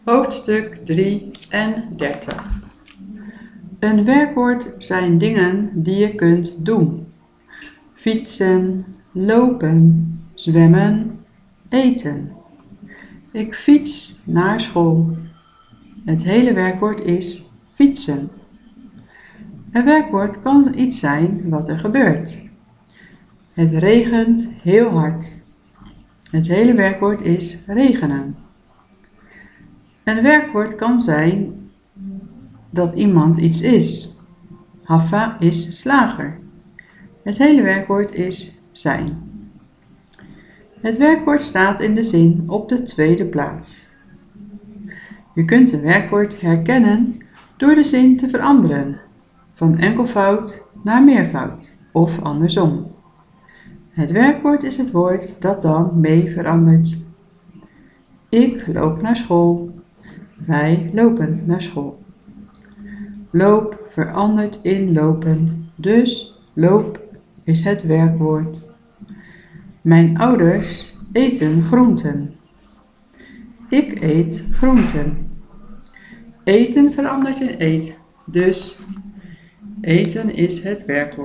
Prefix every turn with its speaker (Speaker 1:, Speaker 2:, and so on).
Speaker 1: Hoofdstuk 33. Een werkwoord zijn dingen die je kunt doen. Fietsen, lopen, zwemmen, eten. Ik fiets naar school. Het hele werkwoord is fietsen. Een werkwoord kan iets zijn wat er gebeurt. Het regent heel hard. Het hele werkwoord is regenen. Een werkwoord kan zijn dat iemand iets is. Haffa is slager. Het hele werkwoord is zijn. Het werkwoord staat in de zin op de tweede plaats. Je kunt een werkwoord herkennen door de zin te veranderen, van enkelvoud naar meervoud of andersom. Het werkwoord is het woord dat dan mee verandert. Ik loop naar school. Wij lopen naar school. Loop verandert in lopen, dus loop is het werkwoord. Mijn ouders eten groenten. Ik eet groenten. Eten verandert in eet, dus eten is het werkwoord.